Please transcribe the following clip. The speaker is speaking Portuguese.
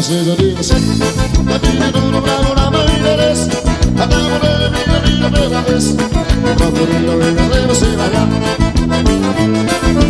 preciso de você. Eu tive tudo bravo na mão endereço. Até morrer a minha vida pela vez. Procurei não encontrei, você vai lá.